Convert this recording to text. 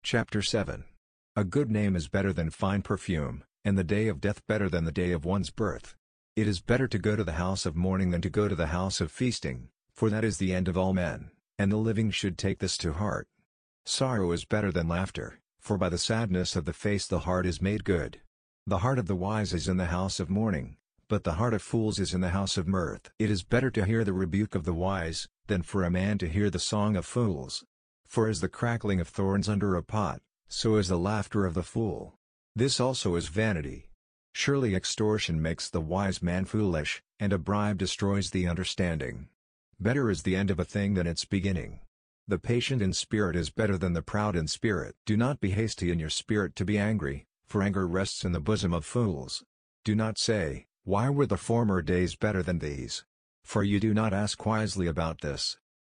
Chapter 7. A good name is better than fine perfume, and the day of death better than the day of one's birth. It is better to go to the house of mourning than to go to the house of feasting, for that is the end of all men, and the living should take this to heart. Sorrow is better than laughter, for by the sadness of the face the heart is made good. The heart of the wise is in the house of mourning, but the heart of fools is in the house of mirth. It is better to hear the rebuke of the wise, than for a man to hear the song of fools. For as the crackling of thorns under a pot, so is the laughter of the fool. This also is vanity. Surely extortion makes the wise man foolish, and a bribe destroys the understanding. Better is the end of a thing than its beginning. The patient in spirit is better than the proud in spirit. Do not be hasty in your spirit to be angry, for anger rests in the bosom of fools. Do not say, "Why were the former days better than these?" For you do not ask wisely about this.